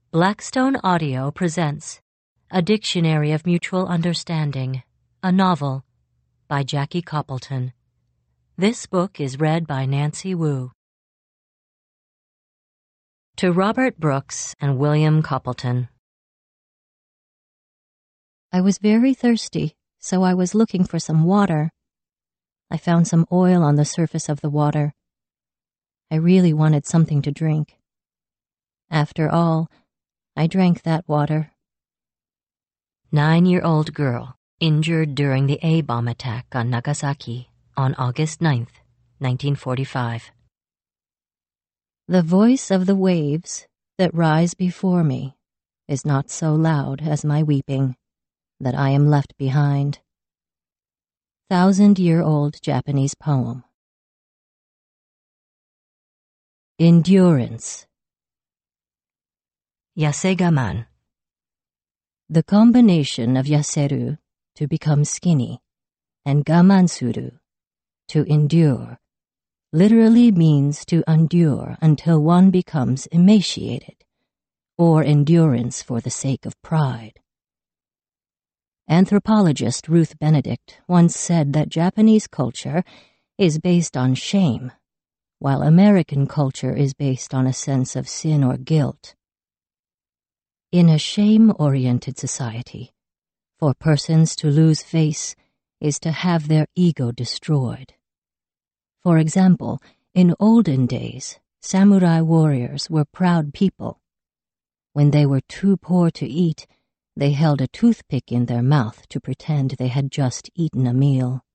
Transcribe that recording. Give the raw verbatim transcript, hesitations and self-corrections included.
Blackstone Audio presents A Dictionary of Mutual Understanding, a novel by Jackie Coppleton. This book is read by Nancy Wu. To Robert Brooks and William Coppleton. I was very thirsty, so I was looking for some water. I found some oil on the surface of the water. I really wanted something to drink. After all, I drank that water. Nine-year-old girl injured during the A-bomb attack on Nagasaki on August ninth, nineteen forty-five. The voice of the waves that rise before me is not so loud as my weeping, that I am left behind. Thousand-year-old Japanese poem. Endurance. Yasegaman. The combination of yaseru, to become skinny, and gamansuru, to endure, literally means to endure until one becomes emaciated, or endurance for the sake of pride. Anthropologist Ruth Benedict once said that Japanese culture is based on shame, while American culture is based on a sense of sin or guilt. In a shame-oriented society, for persons to lose face is to have their ego destroyed. For example, in olden days, samurai warriors were proud people. When they were too poor to eat, they held a toothpick in their mouth to pretend they had just eaten a meal.